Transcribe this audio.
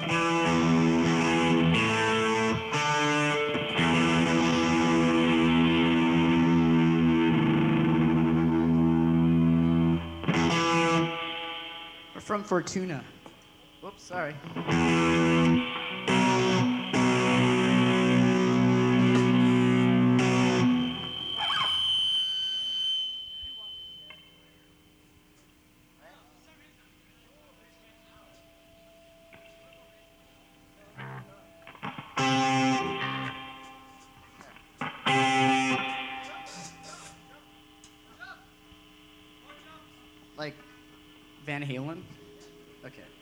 We're from Fortuna. Whoops, sorry. Like Van Halen? Okay.